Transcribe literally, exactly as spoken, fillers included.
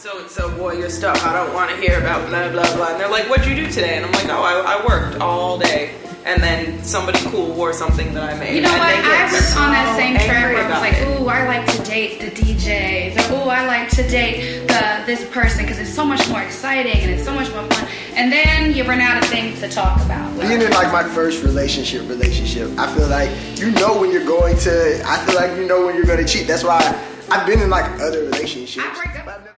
so and so, boy, your stuff, I don't want to hear about blah, blah, blah. And they're like, what'd you do today? And I'm like, oh, I, I worked all day. And then somebody cool wore something that I made. You know and what? I was so on that same trip where I was like, it. ooh, I like to date the D Js. Or, ooh, I like to date the this person because it's so much more exciting and it's so much more fun. And then you run out of things to talk about. Being in like my first relationship, relationship, I feel like you know when you're going to, I feel like you know when you're going to cheat. That's why I've been in like other relationships. I break up